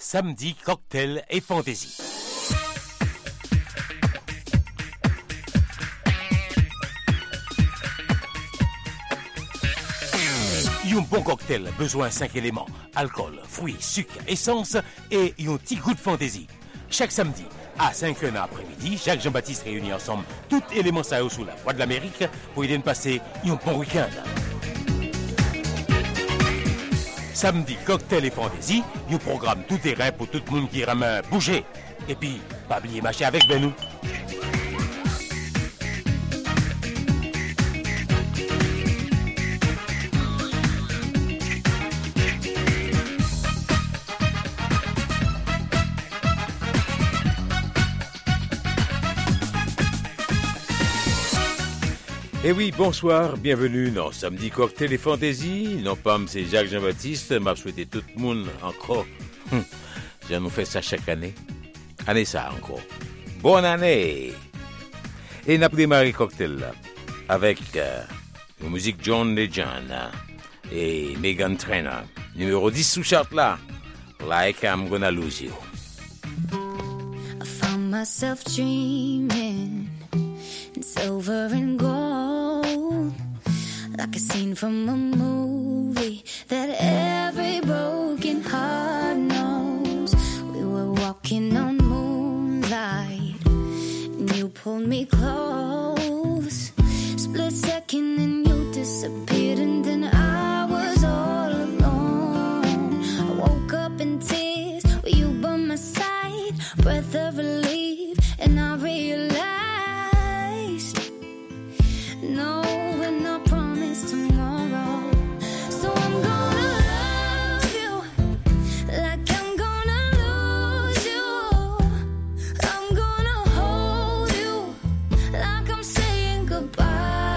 Samedi, cocktail et fantaisie. Un bon cocktail, besoin 5 éléments, alcool, fruits, sucre, essence et un petit goût de fantaisie. Chaque samedi, à 5h après-midi, Jacques Jean-Baptiste réunit ensemble tous les éléments ça sous la voie de l'Amérique pour aider à passer un bon week-end. Samedi, cocktail et fantaisie, un programme tout terrain pour tout le monde qui aime bouger. Et puis, pas oublier marcher avec nous. Eh oui, bonsoir, bienvenue dans Samedi Cocktail et Fantaisie. Non pas, c'est Jacques Jean-Baptiste, m'a souhaité tout le monde encore. J'en nous fait ça chaque année. Année ça encore. Bonne année. Et n'a démarré cocktail là, avec la musique John Legend et Meghan Trainor. Numéro 10 sous charte là. Like I'm Gonna Lose You. I found myself dreaming in silver and gold, like a scene from a movie that every broken heart knows. We were walking on moonlight and you pulled me close. Split second and you disappeared, and then I was all alone. I woke up in tears with you by my side, breath of relief, and I realized no, we're not promised tomorrow. So I'm gonna love you like I'm gonna lose you. I'm gonna hold you like I'm saying goodbye.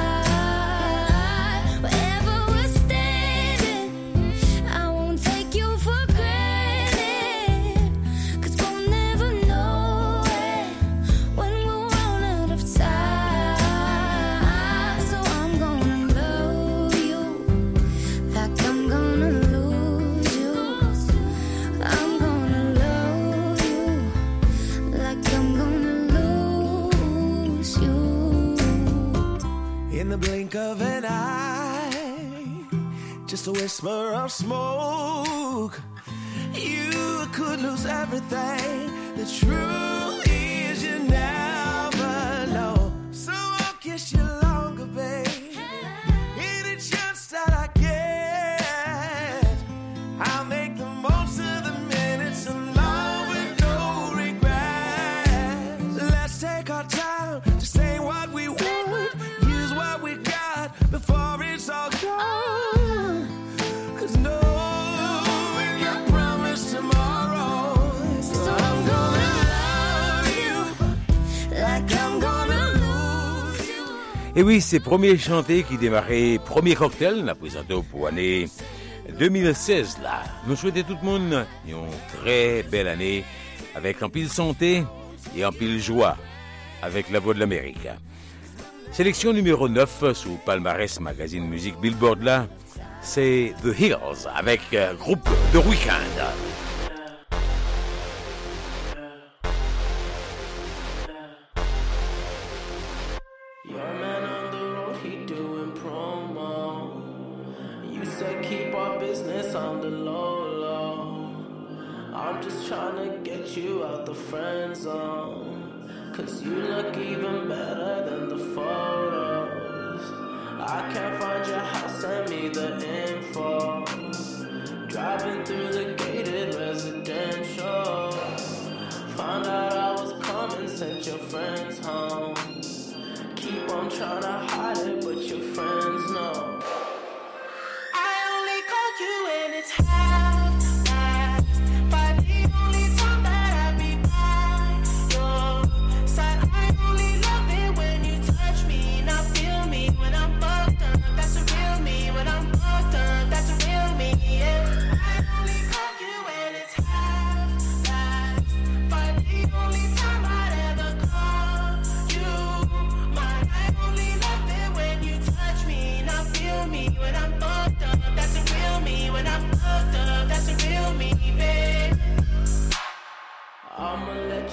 Wherever we're standing, I won't take you for granted, 'cause we'll never know it when we'll run out of time. So I'm gonna love you like I'm gonna lose you. I'm gonna love you like I'm gonna lose you. In the blink of an eye, just a whisper of smoke, you could lose everything. The truth is you never know. So I'll kiss you longer, babe. Any chance that I get, I'll make the most of the minutes alone with no regrets. Let's take our time to say what we want, use what we got before it's all gone. 'Cause no, we're not promised tomorrow. So I'm gonna love you like I'm gonna lose you. Et oui, c'est Premier Chanté qui démarrait Premier Cocktail, l'a présenté pour l'année 2016 là. Nous souhaitons tout le monde une très belle année avec un pile santé et un pile joie avec la voix de l'Amérique. Sélection numéro 9 sous Palmarès Magazine Musique Billboard là, c'est The Hills avec groupe The Weeknd. Your man on the road, he doing promo. You said keep our business on the low, low. I'm just trying to get you out the friend zone, 'cause you look even better than the photos. I can't find your house, send me the info. Driving through the gated residential, found out I was coming, sent your friends home. Keep on trying to hide it, but your friends know. I only call you when it's half-past, but the only time that I be by your side. I only love it when you touch me, not feel me when I'm fucked up. That's a real me when I'm fucked up. That's a real me, yeah. I only call you when it's half-past, but the only time I'd ever call you mine. I only love it when you touch me, not feel me when I'm fucked up. That's a real me when I'm fucked up. That's a real me, babe.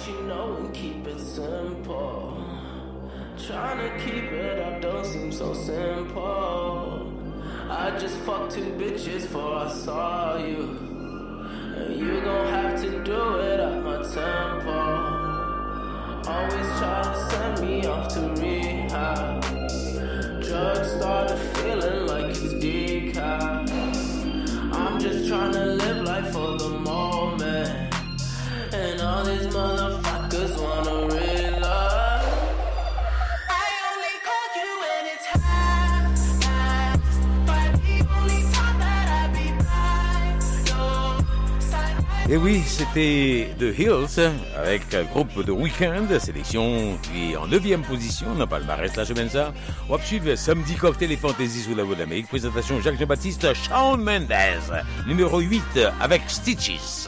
what you know and keep it simple. Trying to keep it up don't seem so simple. I just fucked 2 bitches before I saw you. And you gon' have to do it at my tempo. Always try to send me off to rehab. Drugs started feeling like it's decaf. I'm just trying to live life for the moment. And all these motherfuckers wanna real love. I only call you when it's half-assed. But the only time that I be by your side. Et oui, c'était The Hills avec un groupe de Weeknd, sélection qui est en 9e position dans le palmarès la semaine ça. On va suivre Samedi Cocktail et Fantasy sous la voix d'Amérique. Présentation Jacques Jean-Baptiste, Shawn Mendes, numéro 8 avec Stitches.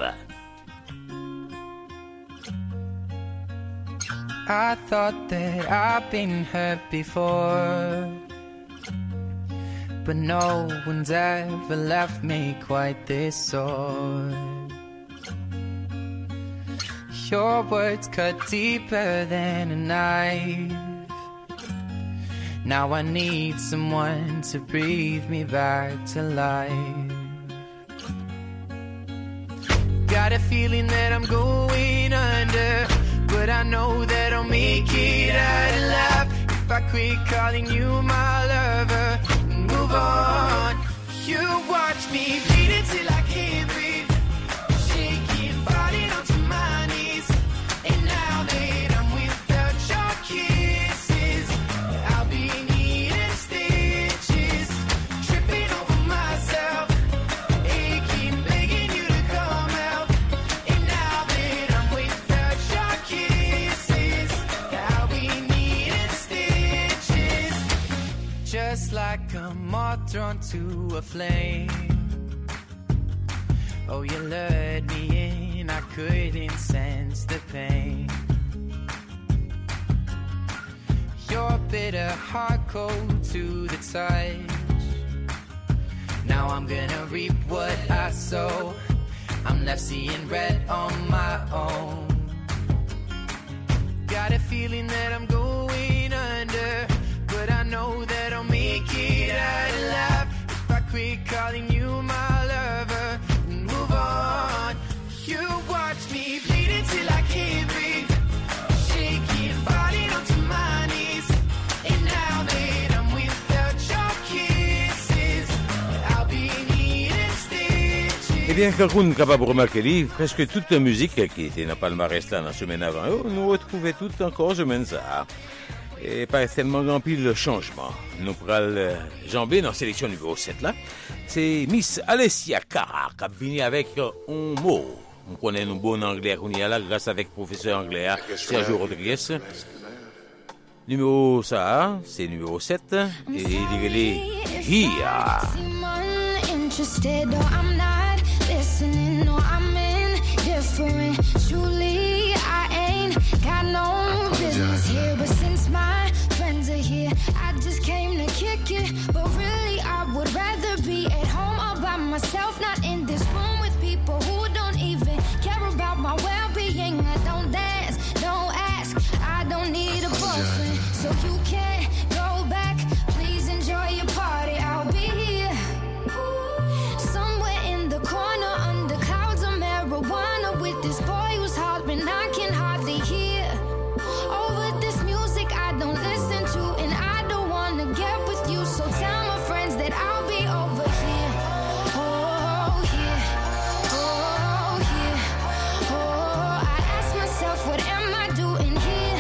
I thought that I've been hurt before, but no one's ever left me quite this sore. Your words cut deeper than a knife. Now I need someone to breathe me back to life. Got a feeling that I'm going under, but I know that I'll make it out alive if I quit calling you my lover and move on. You watch me bleed until I can't breathe, shaking, falling onto my knees. And now that I'm without your kisses, I'll be needing stitches, tripping over myself, aching, begging you to come out. And now that I'm without your kisses, I'll be needing stitches, just like a moth drawn to a flame. Oh, you lured me in, I couldn't sense the pain. Your bitter heart cold to the touch. Now I'm gonna reap what I sow. I'm left seeing red on my own. Got a feeling that I'm going under, but I know that I'll make it out alive if I quit calling you my lover and move on. You watch me bleed until I can't breathe, shaking, falling onto my knees. And now that I'm without your kisses, I'll be needing stitches. Eh bien, quand on est capable de remarquer, presque toute la musique qui était dans le palmarès là, la semaine avant, nous retrouvons toutes encore semaine ça. Et pas tellement grand pile de changement. Nous prenons jambé dans la sélection numéro 7 là. C'est Miss Alessia Cara qui a venu avec un mot. On connaît un bon anglais qu'on y a là grâce avec professeur anglais Sergio Rodriguez. Numéro ça, c'est numéro 7 et il est Here. Interested or I'm not listening or I'm indifferent. Truly, I ain't got no business here. But since my friends are here, I just came to kick it. But really, I would rather be at home all by myself, not in this room with people who don't even care about my well-being. I don't dance, don't ask, I don't need a boyfriend. So you can't go back, please enjoy your party, I'll be here. Somewhere in the corner under clouds of marijuana with this boy who's hollering I can hardly hear. Over this music I don't listen to and I don't wanna get with you. So tell my friends that I'll be over here. Oh yeah, oh yeah, oh. I ask myself what am I doing here?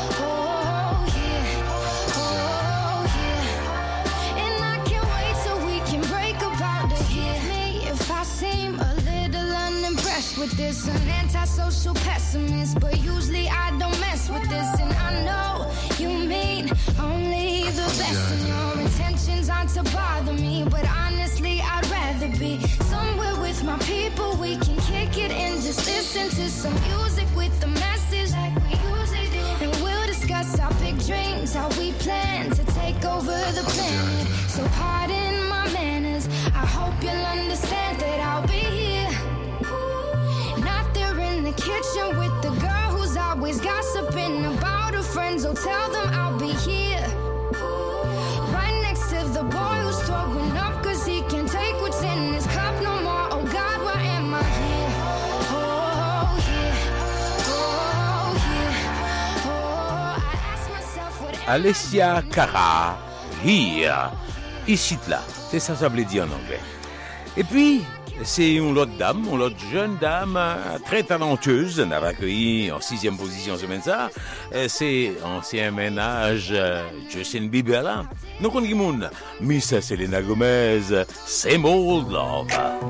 Oh yeah, oh yeah. And I can't wait till we can break up out of here. Me if I seem a little unimpressed with this, an antisocial pessimist, but usually I don't mess with this. And I know you mean only the best, and your intentions aren't to bother me. But honestly, I'd rather be somewhere with my people. We can kick it and just listen to some music with the message like we usually do. And we'll discuss our big dreams, how we plan to take over the planet. So pardon my manners, I hope you'll understand that I'll be here. Not there in the kitchen with the girl who's was always gossiping about her friends. Oh, tell them I'll be here, right next to the boy who's throwing up, cause he can't take what's in his cup no more. Oh God, why am I here? Oh yeah, oh yeah, oh, I ask myself what. Alessia Cara, Here, ici là, c'est ça veut dire en anglais. Et puis, c'est une autre dame, une autre jeune dame très talentueuse, on a accueilli en 6e position semaine ça. C'est ancien ménage Justin Bieber là. Nous connaissons Miss Selena Gomez, Same Old Love.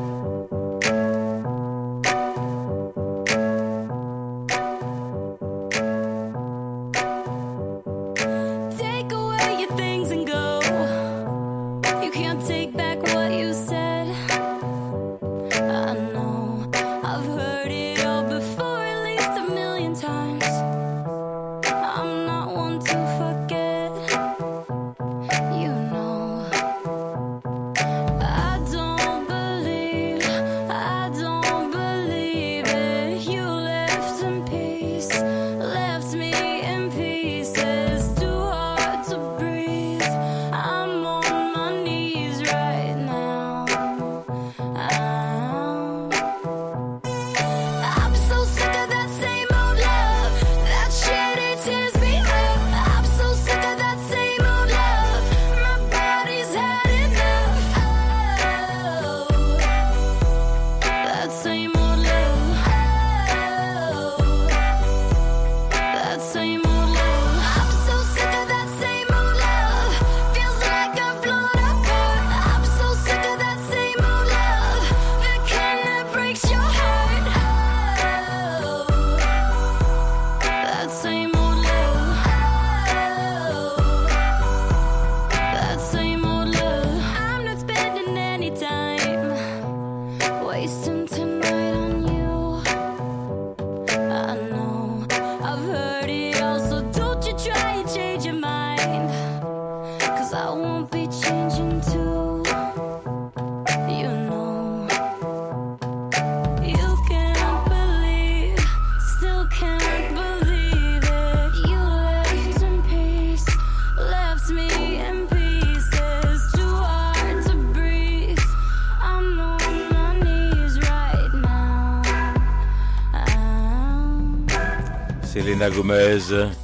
Selena Gomez,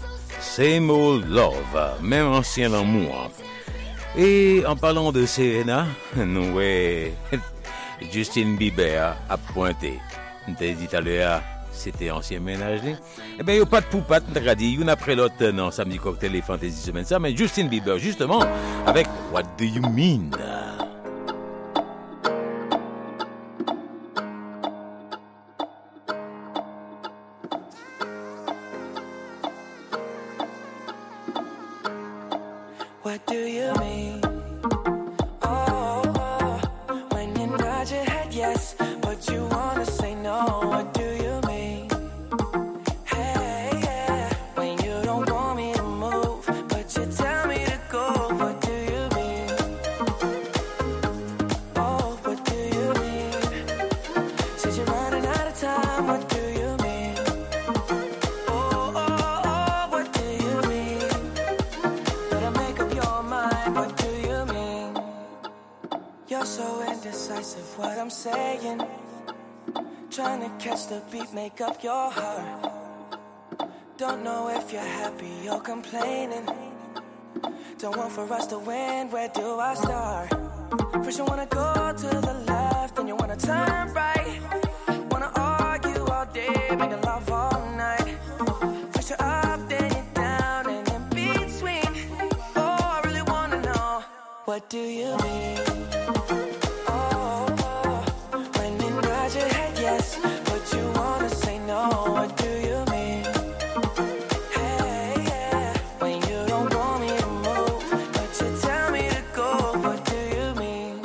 Same Old Love, même ancien amour. Et en parlant de Selena, nous voyons Justin Bieber a pointé. T'as dit tout à l'heure, c'était ancien ménage. Eh bien, il n'y a pas de poupate, t'as dit, une après l'autre, non, samedi cocktail et fantasy semaine ça, mais Justin Bieber, justement, avec What Do You Mean? What do you mean? Oh, when you nod your head yes, but you wanna say no. What do you mean? Hey, yeah, when you don't want me to move, but you tell me to go. What do you mean? Oh, what do you mean? Said you're running out of time. What do you mean? Oh, oh, oh, what do you mean? Better make up your mind. What do you mean? You're so indecisive. What I'm saying. Trying to catch the beat, make up your heart. Don't know if you're happy or complaining. Don't want for us to win, where do I start? First you wanna go to the left, then you wanna turn right. Wanna argue all day, making love all night. First you're up, then you're down, and in between. Oh, I really wanna know, what do you mean? When you nod your head yes, but you wanna say no. What do you mean? Hey, yeah, when you don't want me to move, but you tell me to go. What do you mean?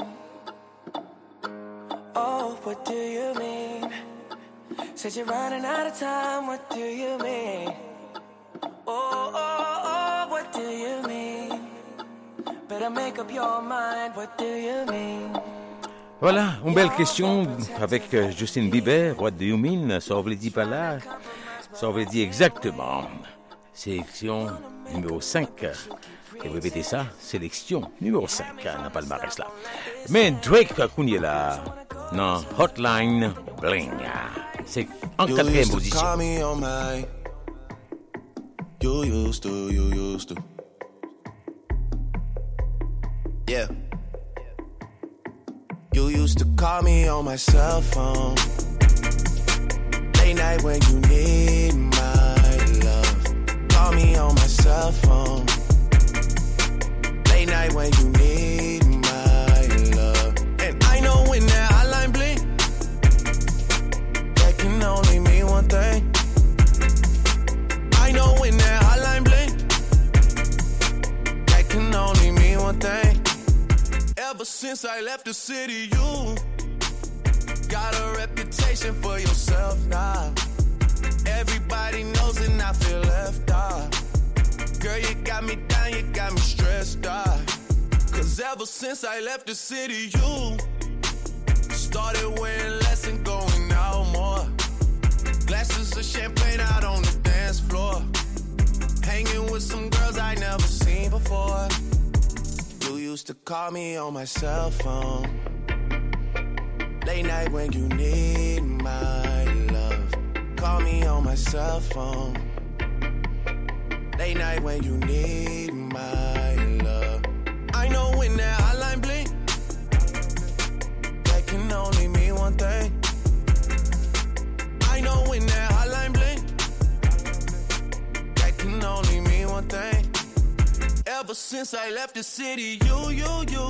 Oh, what do you mean? Said you're running out of time. What do you mean? Oh, oh, oh, what do you mean? Better make up your mind. What do you mean? Voilà, une belle question avec Justin Bieber, What Do You Mean? Ça on vous le dit pas là. Ça veut dire exactement. Sélection numéro 5. Et vous répétez ça, sélection numéro 5 dans le palmarès là. Mais Drake, qu'on est là, dans Hotline Bling. C'est en quatrième position. You used to. Yeah. You used to call me on my cell phone. Late night when you need my love. Call me on my cell phone. Late night when you need my love. And I know when that hotline blink, that can only mean one thing. I know when that hotline blink, that can only mean one thing. Ever since I left the city, you got a reputation for yourself now. Everybody knows and I feel left out. Girl, you got me down, you got me stressed out. Cause ever since I left the city, you started wearing less and going out more. Glasses of champagne out on the dance floor. Hanging with some girls I never seen before. You used to call me on my cell phone. Late night when you need my love. Call me on my cell phone. Late night when you need my love. I know when that hotline blink, that can only mean one thing. I know when that hotline blink, that can only mean one thing. Ever since I left the city, you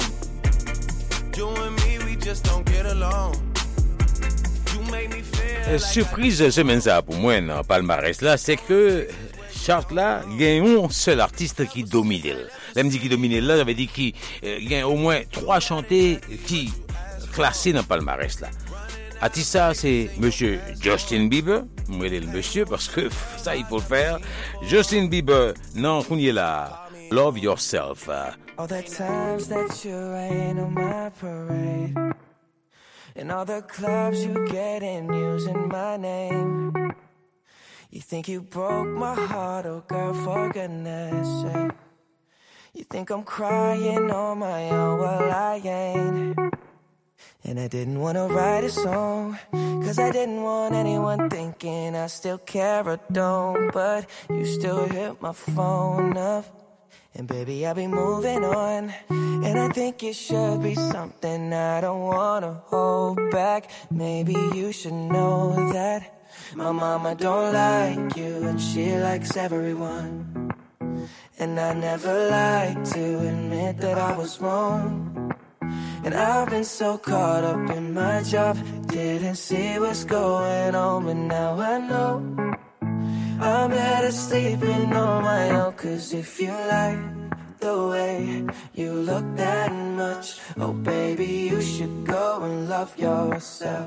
and me, we just don't get along. You make me feel like Surprise semaine ça pour moi dans palmarès là, c'est que chart là, il y a un seul artiste qui domine. Là, me dit qui domine là, j'avais dit qu'il y a au moins 3 chantés qui classés dans palmarès là. Artiste ça, c'est monsieur Justin Bieber. Moi, il est le monsieur parce que ça, il faut le faire. Justin Bieber, non, qu'on y est là. Love Yourself. All the times that you rain on my parade, and all the clubs you get in using my name. You think you broke my heart, oh girl, for goodness sake. You think I'm crying on my own, well I ain't. And I didn't want to write a song, cause I didn't want anyone thinking I still care or don't. But you still hit my phone up, and baby I'll be moving on. And I think it should be something I don't want to hold back. Maybe you should know that my mama don't like you and she likes everyone. And I never like to admit that I was wrong. And I've been so caught up in my job, didn't see what's going on, but now I know I'm better sleeping on my own. Cause if you like the way you look that much, oh baby, you should go and love yourself.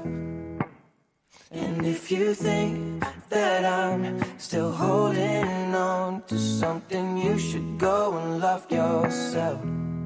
And if you think that I'm still holding on to something, you should go and love yourself.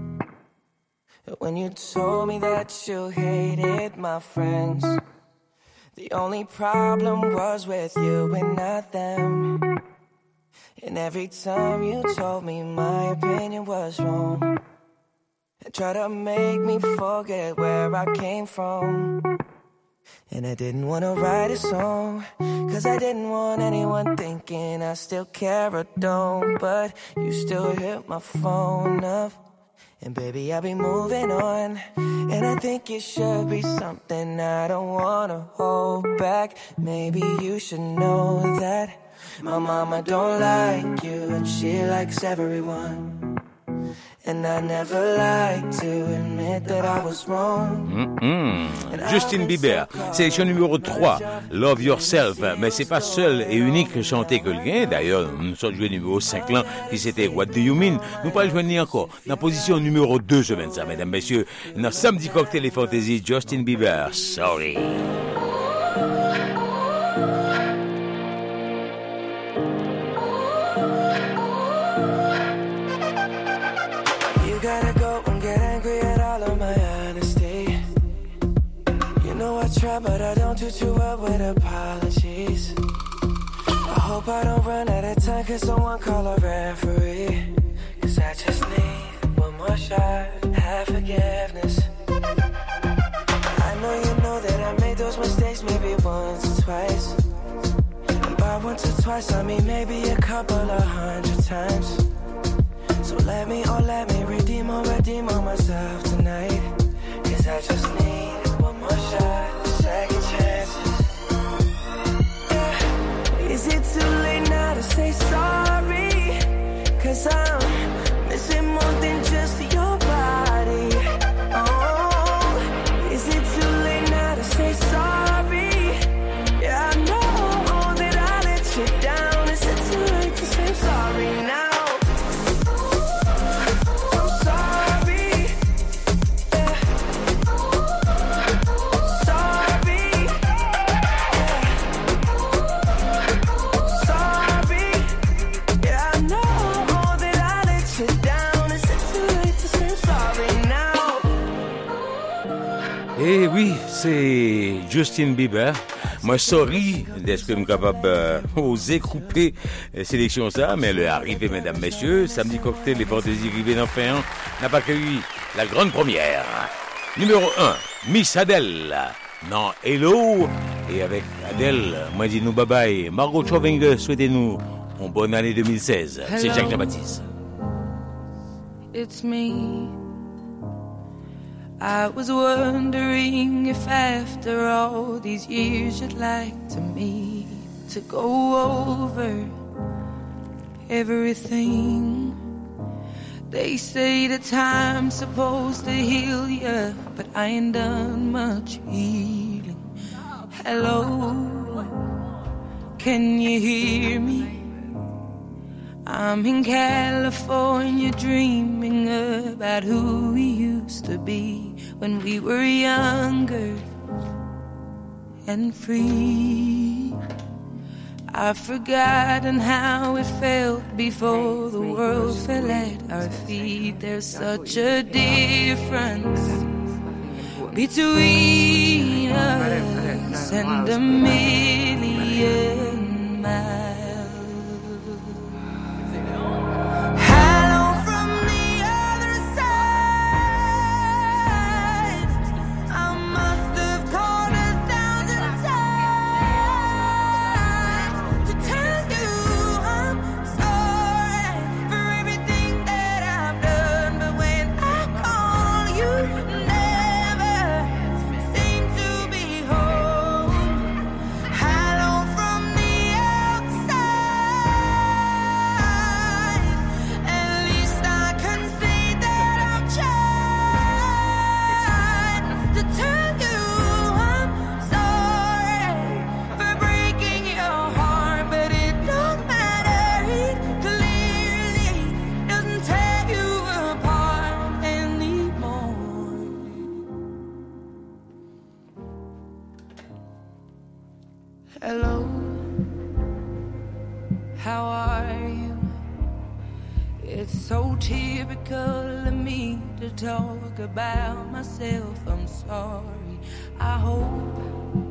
When you told me that you hated my friends, the only problem was with you and not them. And every time you told me my opinion was wrong, and tried to make me forget where I came from. And I didn't want to write a song, cause I didn't want anyone thinking I still care or don't. But you still hit my phone up, and baby I'll be moving on. And I think it should be something I don't want to hold back. Maybe you should know that my mama don't like you and she likes everyone. And I never like to admit that I was wrong. Justin Bieber, sélection numéro 3, Love Yourself. Mais c'est pas seul et unique chanté que le gain. D'ailleurs, nous sommes joués numéro 5 là, qui c'était What Do You Mean. Nous pas le joindre encore. Dans position numéro 2, semaine ça, mesdames, messieurs. Dans Samedi Cocktail et Fantasy, Justin Bieber, Sorry. Try, but I don't do too well with apologies. I hope I don't run out of time, could someone call a referee? Cause I just need one more shot, have forgiveness. I know you know that I made those mistakes maybe once or twice. And by once or twice I mean maybe a couple of 100 times. So let me redeem on myself tonight. Cause I just need one more shot, second chances. Yeah. Is it too late now to say sorry? Cause I'm missing more than just your body. Oh, is it too late now to say sorry? Yeah, I know that I let you down. Is it too late to say sorry now? Eh oui, c'est Justin Bieber. Moi, sorry d'être capable d'oser couper sélection ça, mais elle est arrivée, mesdames, messieurs. Samedi cocktail, les fantaisies rivées d'en fin n'a pas accueilli la grande première. Numéro 1, Miss Adele. Non, Hello. Et avec Adele, moi, dis-nous bye-bye. Margot Chovinger, souhaitez-nous une bonne année 2016. Hello. C'est Jacques Jean-Baptiste. It's me. I was wondering if after all these years you'd like to me to go over everything. They say that time's supposed to heal ya, but I ain't done much healing. Hello, can you hear me? I'm in California dreaming about who we used to be when we were younger and free. I've forgotten how it felt before the world fell at our feet. There's such a difference between us and a million miles. Hello, how are you? It's so typical of me to talk about myself. I'm sorry. I hope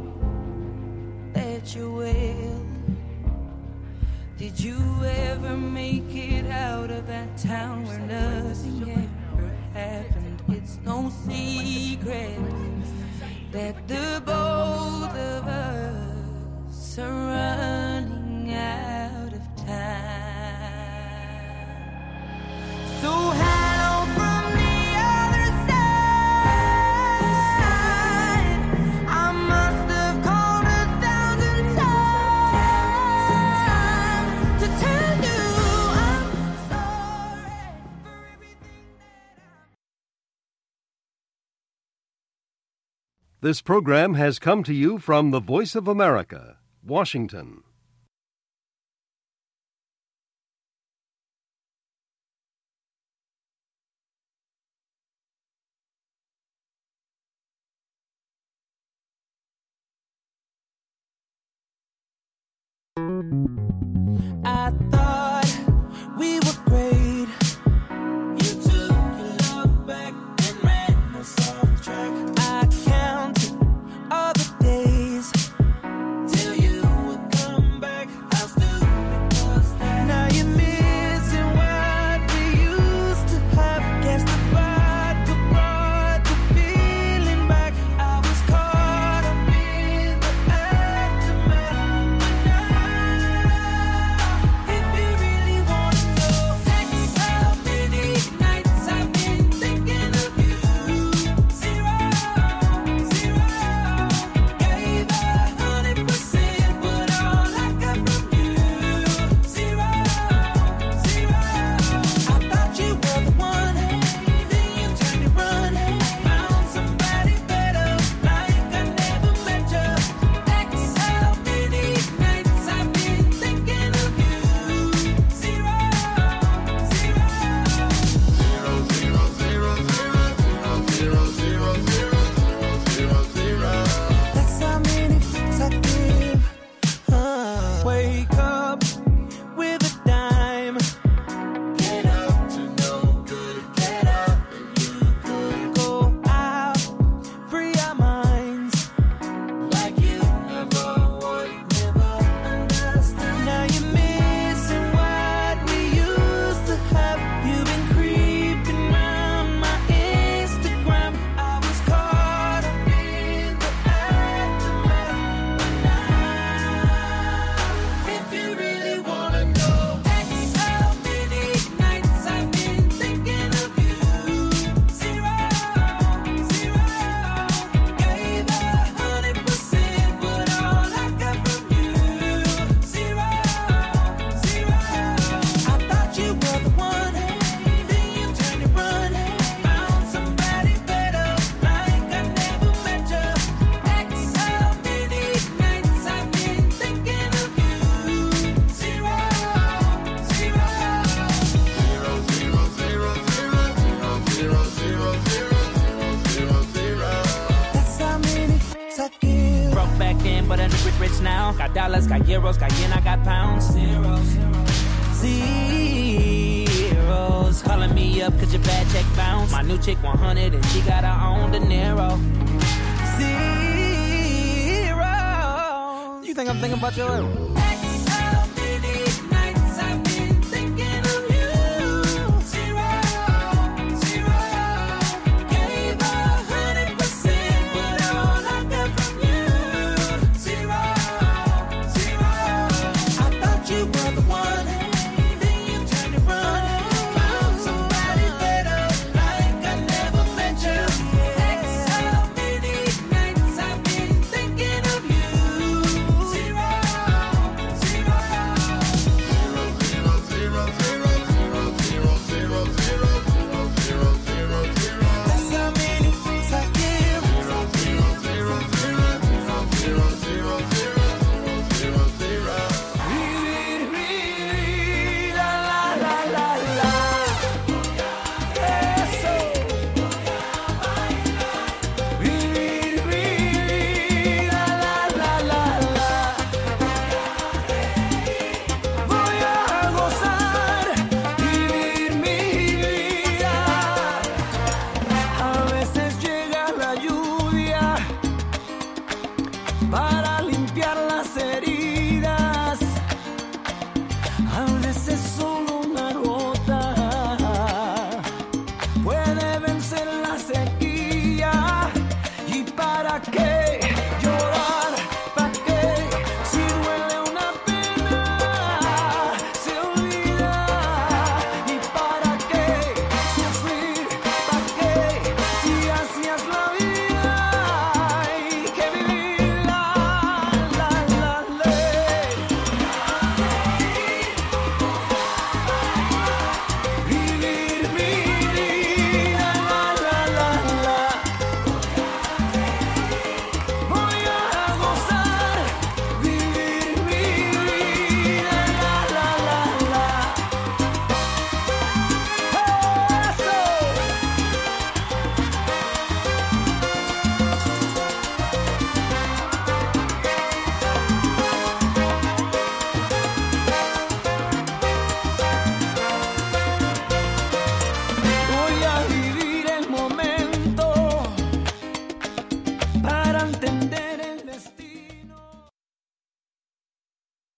that you're well. Did you ever make it out of that town where nothing ever happened? It's no secret that the both of us are running out of time. So hello from the other side. I must have called 1,000 times to tell you I'm sorry for everything that This program has come to you from the Voice of America, Washington. I thought we were great. You took your love back and ran us off track. I counted all the days till you would come back. I still wake up with a dime. Get up to no good, get up and you could go out, free our minds like you never would, never understand. Now you're missing what we used to have. You've been creeping around my Instagram. I was caught up in the aftermath. If you really wanna know how many nights I've been thinking of you, 0, 0. Gave 100%, but all I got from you, 0, 0. I thought you were the one, then you turned and run, found somebody better, like I never met you. How many nights I've been thinking of you, 0, 0. That's how many I give. Broke back then, but I'm rich now. Got dollars, got euros, got yen, I got pounds. Zeros. Calling me up cause your bad check bounce. My new chick 100 and she got her own De Niro. 0. You think I'm thinking about your